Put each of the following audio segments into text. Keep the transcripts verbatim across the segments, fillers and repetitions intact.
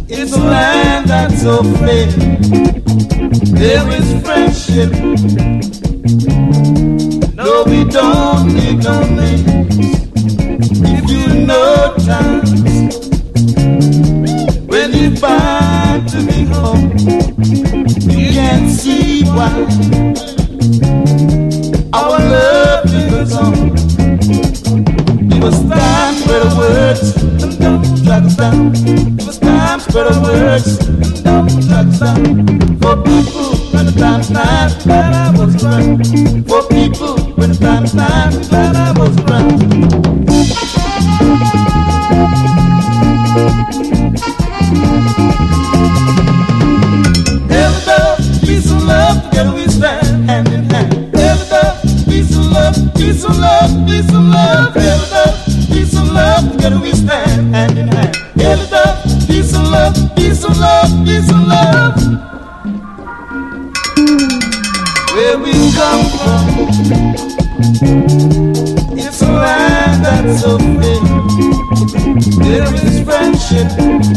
It's a land that's so fair. There is friendship. No, we don't need no names. If you know times when you find to be home, you can see why our love lingers on. It was time for the words and don't drag us down. It was time for the words and don't drag us down. For people when the time's time, glad I was around. For people when the time's time, glad I was around. Every love, peace and love, together we stand hand in hand. Every love, peace and love, peace and love, peace and love. Every love, peace and love, together we stand hand in hand. Every love, peace and love, peace and love, peace and love. Where we come from, it's a land that's so free. There is friendship.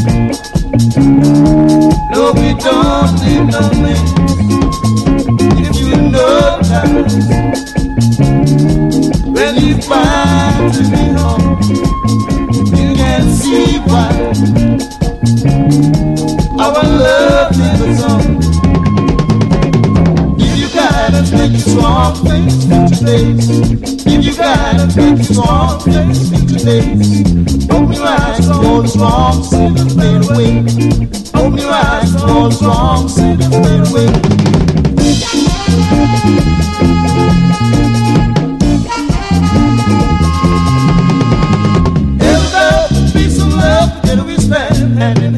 No, we don't need no names. If you know times when you find to be home, you can see why our love lives on. Give you guidance, make you strong, face future days. Give you guidance, make you strong, face future days. Open your eyes, all the wrong, sin is made away. Open your eyes, all the wrong, sin is made away. Every love, peace and love, together we stand hand in